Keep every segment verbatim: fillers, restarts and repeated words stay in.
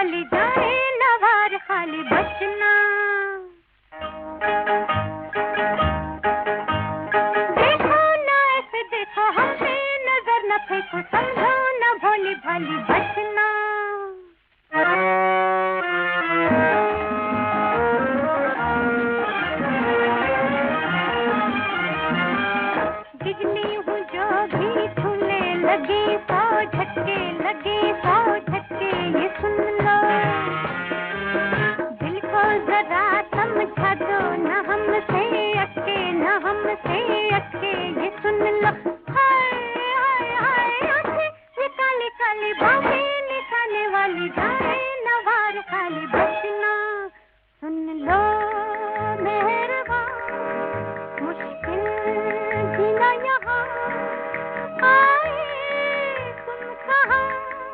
वाली जाए नवार खाली बचना। देखो ना ऐसे देखो हमसे नजर न फेंको, समझो न भोली भाली बचना। बिजली हूँ जो भी छूने लगी, सौ झटके लगे सौ झटके ये सुन लो। दिल को जरा समझा दो, न हमसे अटके न हमसे अटके ये सुन लो। हाय हाय हाय आंखें ये काली काली बाहें निशाने वाली जाए नवार खाली बचना। सुन लो मेहरबान मुश्किल जीना यहाँ, आए तुम कहाँ।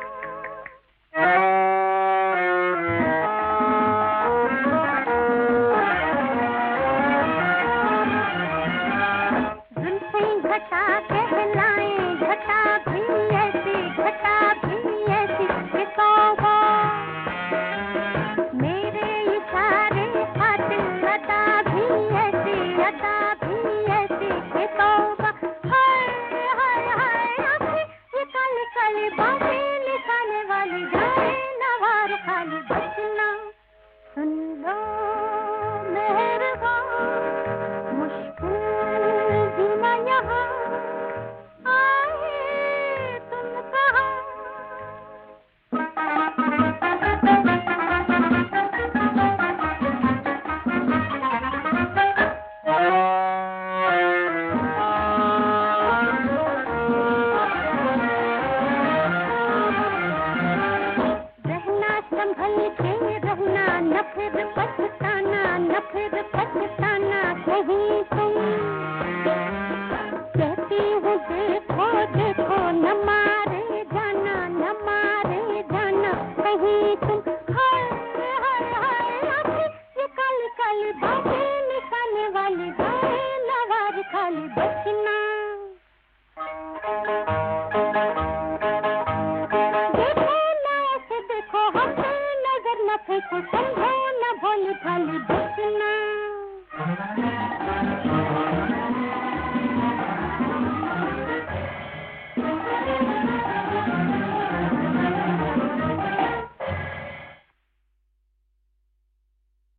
जुल्फें घटा कहलाए, घटा भी ऐसी घटा भी ऐसी ये तौबा। मेरे इशारे खातिर अदा भी ऐसी अदा भी ऐसी ये तौबा। हाय हाय हाय आंखें ये काली काली बाहें निशाने वाली जाए नवार खाली बचना। सुन लो मेहरबान मुश्किल जीना यहाँ, आए तुम कहाँ। रहना संभल के रहना, न फिर पछताना न फिर पछताना कहीं तुम। कहती हूँ देखो देखो न मारे जाना न मारे जाना कहीं तुम। हाय हाय हाय आंखें ये काली काली बाहें निशाने वाली जाए नवार खाली बचना। देखो ना ऐसे देखो हमसे नजर न फेंको, समझो न भोली भाली बचना।